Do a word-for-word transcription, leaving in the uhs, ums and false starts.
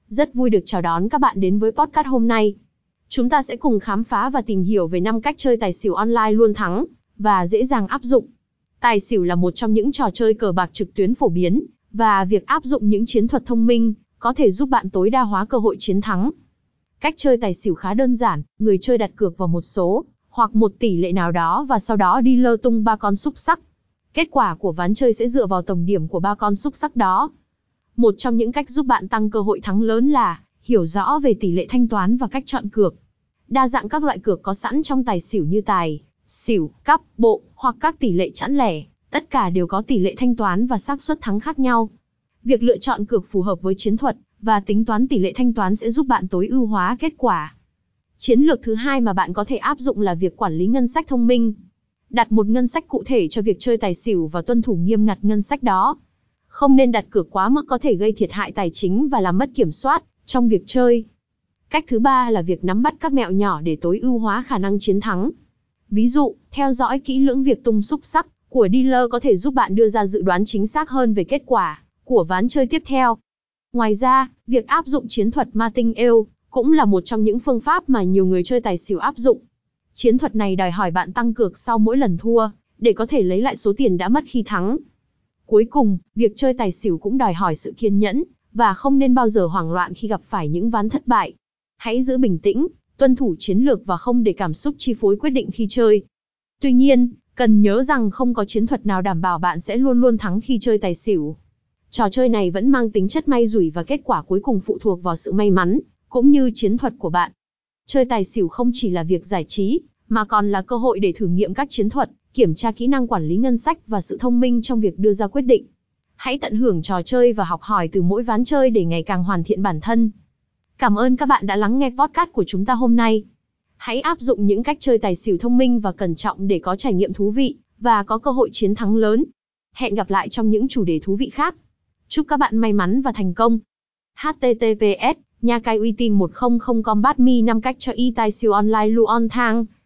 Rất vui được chào đón các bạn đến với podcast hôm nay. Chúng ta sẽ cùng khám phá và tìm hiểu về năm cách chơi tài xỉu online luôn thắng và dễ dàng áp dụng. Tài xỉu là một trong những trò chơi cờ bạc trực tuyến phổ biến, và việc áp dụng những chiến thuật thông minh có thể giúp bạn tối đa hóa cơ hội chiến thắng. Cách chơi tài xỉu khá đơn giản, người chơi đặt cược vào một số hoặc một tỷ lệ nào đó và sau đó dealer tung ba con xúc xắc. Kết quả của ván chơi sẽ dựa vào tổng điểm của ba con xúc xắc đó. Một trong những cách giúp bạn tăng cơ hội thắng lớn là hiểu rõ về tỷ lệ thanh toán và cách chọn cược. Đa dạng các loại cược có sẵn trong tài xỉu như tài, xỉu, cắp, bộ hoặc các tỷ lệ chẵn lẻ, tất cả đều có tỷ lệ thanh toán và xác suất thắng khác nhau. Việc lựa chọn cược phù hợp với chiến thuật và tính toán tỷ lệ thanh toán sẽ giúp bạn tối ưu hóa kết quả. Chiến lược thứ hai mà bạn có thể áp dụng là việc quản lý ngân sách thông minh. Đặt một ngân sách cụ thể cho việc chơi tài xỉu và tuân thủ nghiêm ngặt ngân sách đó. Không nên đặt cược quá mức có thể gây thiệt hại tài chính và làm mất kiểm soát trong việc chơi. Cách thứ ba là việc nắm bắt các mẹo nhỏ để tối ưu hóa khả năng chiến thắng. Ví dụ, theo dõi kỹ lưỡng việc tung xúc xắc của dealer có thể giúp bạn đưa ra dự đoán chính xác hơn về kết quả của ván chơi tiếp theo. Ngoài ra, việc áp dụng chiến thuật Martingale cũng là một trong những phương pháp mà nhiều người chơi tài xỉu áp dụng. Chiến thuật này đòi hỏi bạn tăng cược sau mỗi lần thua, để có thể lấy lại số tiền đã mất khi thắng. Cuối cùng, việc chơi tài xỉu cũng đòi hỏi sự kiên nhẫn, và không nên bao giờ hoảng loạn khi gặp phải những ván thất bại. Hãy giữ bình tĩnh, tuân thủ chiến lược và không để cảm xúc chi phối quyết định khi chơi. Tuy nhiên, cần nhớ rằng không có chiến thuật nào đảm bảo bạn sẽ luôn luôn thắng khi chơi tài xỉu. Trò chơi này vẫn mang tính chất may rủi và kết quả cuối cùng phụ thuộc vào sự may mắn, cũng như chiến thuật của bạn. Chơi tài xỉu không chỉ là việc giải trí, mà còn là cơ hội để thử nghiệm các chiến thuật, kiểm tra kỹ năng quản lý ngân sách và sự thông minh trong việc đưa ra quyết định. Hãy tận hưởng trò chơi và học hỏi từ mỗi ván chơi để ngày càng hoàn thiện bản thân. Cảm ơn các bạn đã lắng nghe podcast của chúng ta hôm nay. Hãy áp dụng những cách chơi tài xỉu thông minh và cẩn trọng để có trải nghiệm thú vị và có cơ hội chiến thắng lớn. Hẹn gặp lại trong những chủ đề thú vị khác. Chúc các bạn may mắn và thành công. H T T P S Nhà cái uy tín một không không Combat Me năm cách cho y tài xỉu online luôn thang.